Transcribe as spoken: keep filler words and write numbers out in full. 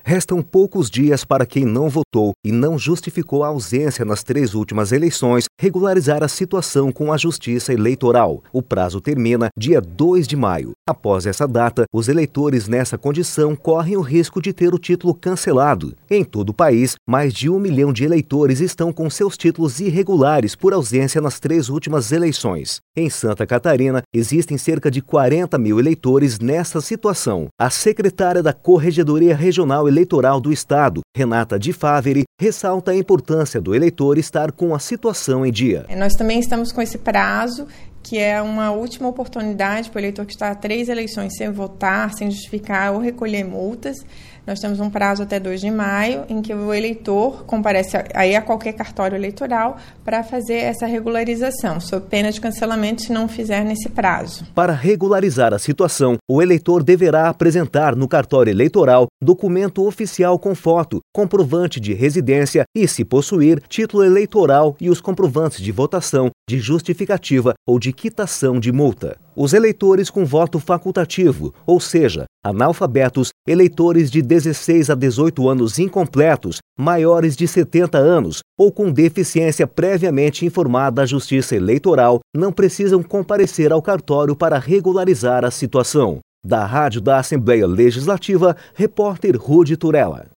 Restam poucos dias para quem não votou e não justificou a ausência nas três últimas eleições regularizar a situação com a Justiça Eleitoral. O prazo termina dia dois de maio. Após essa data, os eleitores nessa condição correm o risco de ter o título cancelado. Em todo o país, mais de um milhão de eleitores estão com seus títulos irregulares por ausência nas três últimas eleições. Em Santa Catarina, existem cerca de quarenta mil eleitores nessa situação. A secretária da Corregedoria Regional Eleitoral do Estado, Renata Di Faveri, ressalta a importância do eleitor estar com a situação em dia. Nós também estamos com esse prazo, que é uma última oportunidade para o eleitor que está há três eleições sem votar, sem justificar ou recolher multas. Nós temos um prazo até dois de maio, em que o eleitor comparece aí a qualquer cartório eleitoral para fazer essa regularização, sob pena de cancelamento se não fizer nesse prazo. Para regularizar a situação, o eleitor deverá apresentar no cartório eleitoral documento oficial com foto, comprovante de residência e, se possuir, título eleitoral e os comprovantes de votação, de justificativa ou de quitação de multa. Os eleitores com voto facultativo, ou seja, analfabetos, eleitores de dezesseis a dezoito anos incompletos, maiores de setenta anos ou com deficiência previamente informada à Justiça Eleitoral, não precisam comparecer ao cartório para regularizar a situação. Da Rádio da Assembleia Legislativa, repórter Rude Turella.